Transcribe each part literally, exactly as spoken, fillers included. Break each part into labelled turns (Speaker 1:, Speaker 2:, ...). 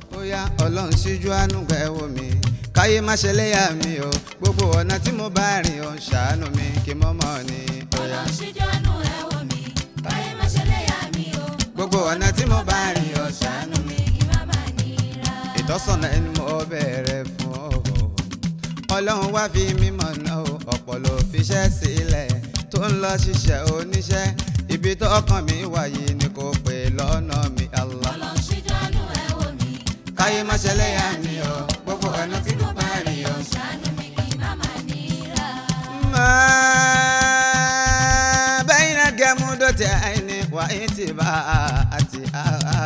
Speaker 1: Bóyá Ọlọ́run ṣíjú àánú gbà wò mí káyé má ṣe léyà mi o gbogbo ọ̀nà tí mo bá rìn ó ń ṣàánú mi kí mo mọ̀ ni.
Speaker 2: Ọlọ́run ṣíjú àánú ẹ wò mí káyé má ṣe léyà mi o
Speaker 1: gbogbo ọ̀nà tí mo bá rìn ó ń ṣàánú mi
Speaker 2: kí má má nira.
Speaker 1: ìtọ́sọ̀nà ẹni mo bẹ̀rẹ̀ fún ọ. Ọlọ́run wá fi mí mọ̀nà o ọ̀pọ̀ ló fiṣẹ́ sílẹ̀ tó ń lọ ṣiṣẹ́ oníṣẹ́ ibi tó ọkàn mi wáyé ni kò pè lọ́nà mi Allah.
Speaker 2: Ọlọ́run ṣíjú àánú ẹ wò mí
Speaker 1: káyé má ṣe léyà mi o gbogbo ọ̀nà tí mo bá rìn ó ń
Speaker 2: ṣàánú mi kí má má nira.
Speaker 1: ما بين جمودتين وانتباهاتها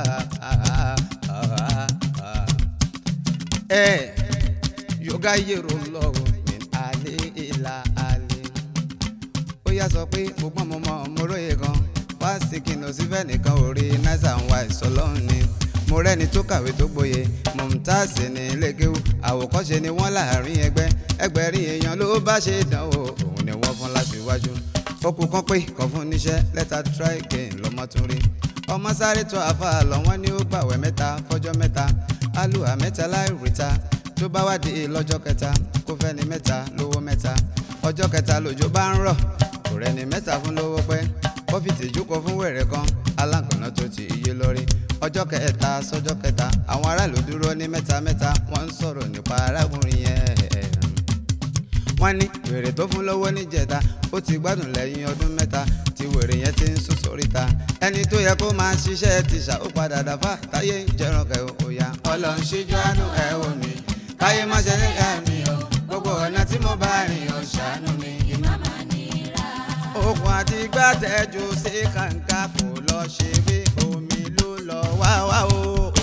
Speaker 1: يغير الله من آل إلى آل. ó yá sọ pé mo gbọ́n mo mọ mo róye gan fásitì kìnnà sífẹ́ nìkan orí náírà ń wá ìsọlọ́run ni mo rẹ́ni tó kàwé tó gboyè mọ̀mùtáàsì ní lẹ́gẹ́wò àwòkọ́ṣe ni wọ́n láàrin ẹgbẹ́ ẹgbẹ̀rin èèyàn ló bá ṣe dánwò òun ni wọ́n fún láṣíwájú ó kú kán pé kàn fún níṣẹ́ lẹ́tà try again lọ́mọ tún rí ọmọ sáré tó àfa lọ wọ́n ní ó gbàwẹ̀ mẹ́ta fọ́jọ́ mẹ́ta alùhà mẹ́ta láì ríta tó bá wá di lọ́jọ́ kẹta kó fẹ́ ni mẹ́ta lówó mẹ́ta ọjọ́ kẹta lòjò bá ń rọ̀ kò rẹ́ni mẹ́ta fún lówó pẹ́ ó fi tìjú kọ fún wẹ̀rẹ̀ kan aláǹkànná tó ti iye lórí ọjọ́ kẹta sọ́jọ́ kẹta àwọn aráàlú dúró ní mẹ́ta mẹ́ta wọ́n ń sọ̀rọ̀ nípa arákùnrin yẹn wọ́n ní wèrè tó fún lọ́wọ́ níjẹta ó ti gbádùn lẹ́yìn ọdún mẹ́ta tí wèrè yẹn ti ń sùn sóríta ẹni tó yẹ kó máa ṣiṣẹ́ ti ṣà ó padà dàfà táyé ń jẹran kẹ òyà Ọlọ́run ṣíjú àánú ẹ wò mí káyé má ṣe léyà mi o gbogbo ọ̀nà tí mo bá rìn ó ṣàánú mi
Speaker 2: kí má má nira.
Speaker 1: okùn àti gbàtẹ́jú sí kàǹkà kò lọ ṣe bí omi ló lọ wá wá o.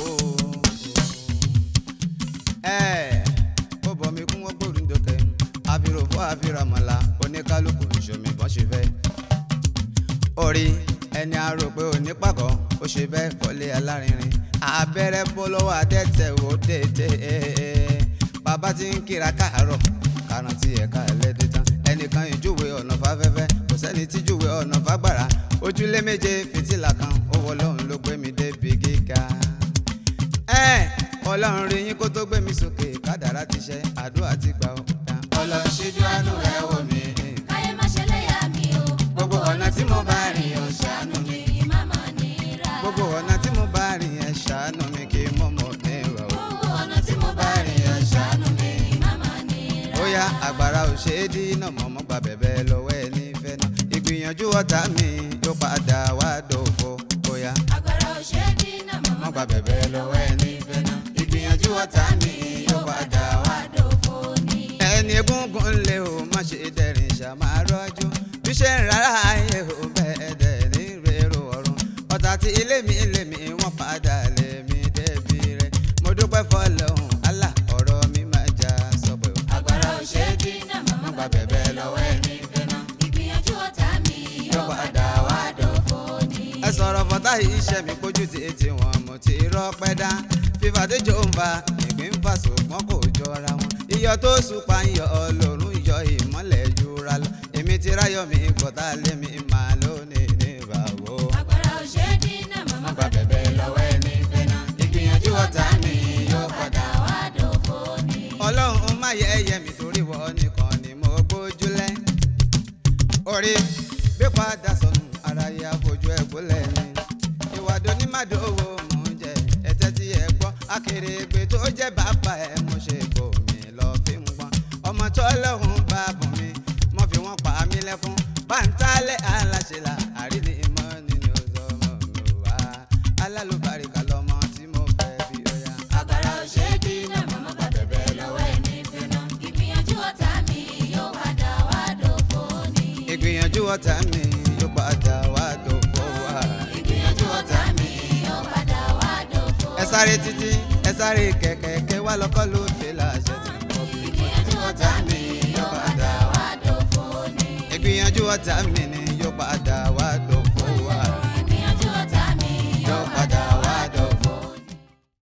Speaker 1: ẹ ó bọ̀ mí kún wọ́n gbòòrùn dókè àfihàn fún àfihàn mọ̀lá oníkálukú ìṣòmí bọ́n ṣe fẹ́. orí ẹni a rò pé òní pàkọ́ ó ṣe bẹ́ẹ̀ kọ́lé alárinrin abẹ́rẹ́ bó lọ́wọ́ adẹ́tẹ̀ ó dédé bàbá tí ń kíra káàárọ̀ kárán tí ẹ̀ka ẹlẹ́dẹ̀ tán ẹnìkan ìjúwe ọ̀nà fáfẹ́fẹ́ kò sẹ́ni tí júwe ọ̀nà fágbára ojúlé méje fìtílà kan ó wọ Ọlọ́run ló gbé mi débi gíga. ẹ Ọlọ́run rí yín kó tó gbé mi sókè kádàrá ti ṣe àdúrà ti gbà ó. Ọlọ́run ṣíjú àánú ẹ wò mí
Speaker 2: káyé má ṣe léyà mi o
Speaker 1: gbogbo ọ̀nà tí mo bá rìn ó ṣàánú mi
Speaker 2: kí má má nira.
Speaker 1: gbogbo ọ̀nà tí mo bá rìn ẹ ṣàánú mi kí mo mọ̀ ní ìwà o.
Speaker 2: gbogbo ọ̀nà tí mo bá rìn ẹ ṣàánú mi kí má má nira.
Speaker 1: ó yá àgbàrá ò ṣe é dínà mọ́mọ́ gba bẹ̀bẹ̀ lọ́wọ́ ẹ nífẹ̀ẹ́ náà ìgbìyànjú ọ̀tá mi yóò padà wá dòfo ó yá.
Speaker 2: agbára ò ṣe é dínà
Speaker 1: mọ́
Speaker 2: mọ́
Speaker 1: gba bẹ̀bẹ̀ lọ́wọ́ ẹ nífẹ̀ẹ́ náà ìgbìyànjú ọ̀tá mi yóò padà wá.
Speaker 2: dòfo ni.
Speaker 1: ẹni egúngún lé o má ṣe dẹ̀rìn ṣàmárọ́jú bí ṣe ń rárá ayé o bẹ́ẹ̀ dẹ̀ ní rèrò ọ̀run ọ̀tá tí ilé mi ilé mi wọ́n padà lé mi débi rẹ̀ mo dúpẹ́ fọlọ́hún Allah ọ̀rọ̀ mi máa já sọ́pẹ́ o.
Speaker 2: agbára ò ṣe é dínà mọ́
Speaker 1: gba bẹ̀bẹ̀ lọ́wọ́ ẹ nífẹ̀ẹ́ náà
Speaker 2: ìgbìyànjú ọ̀tá mi yóò padà wá dòfo ni.
Speaker 1: ẹ sọ̀rọ̀ fọ́tá iṣẹ́ mi pójú ti etí wọn mo ti rọ́pẹ́ dá fífa déjò ń fa ìgbín ń fa ṣùgbọ́n kò jọra wọn iyọ̀ tó ṣùpá ń yọ ọlọ́run yọ ìmọ́lẹ̀ jura lọ èmi ti ráyọ̀ mi gbọ́tà lé mi máa lónìí ní ìbàwọ̀.
Speaker 2: agbára ò ṣe é dínà mọ́
Speaker 1: gba bẹ̀bẹ̀ lọ́wọ́ ẹ nífẹ̀ẹ́ náà ìgbìyànjú ọ̀tá mi yóò padà wá.
Speaker 2: wá dòfo ni.
Speaker 1: ọlọ́run má yẹ ẹyẹ mi torí wọ́n nìkan ni mo gbójúlẹ̀ orí bí padà sọnù ara yẹ àfojú ẹ gbólẹ̀ ni ìwádìí onímàdówó mò ń jẹ ẹtẹ tí ẹ gbọ́ akèrègbè tó jẹ́ bàbá ẹ mo ṣe kò mí lọ fi ń pọn ọmọ tó lọ́hùn bá bùn mi mo fi wọ́n pa mí lẹ́kún báńtálẹ̀ aláṣẹlá àríní ìmọ̀ nínú ọmọ mi wá alálùbáríkà lọmọ tí mo fẹ́ bí ó yá.
Speaker 2: agbára ò ṣe é dínà mọ́ gba bẹ̀bẹ̀ lọ́wọ́ ẹ nífẹ̀ẹ́ náà ìgbìyànjú ọ̀tá mi yóò padà wá dòfo ni.
Speaker 1: ìgbìyànjú ọ̀tá mi yóò padà wá dòfo wá.
Speaker 2: ìgbìyànjú ọ̀tá mi yóò padà wá dòfo.
Speaker 1: ẹ sáré títí ẹ sáré kẹ̀kẹ́ wá lọ́kọ́ ló dé láṣẹ tí mo fi.
Speaker 2: ìgbìyànjú ọ̀tá mi yóò padà wá dòfo ni.
Speaker 1: ìgbìyànjú ọ̀tá mi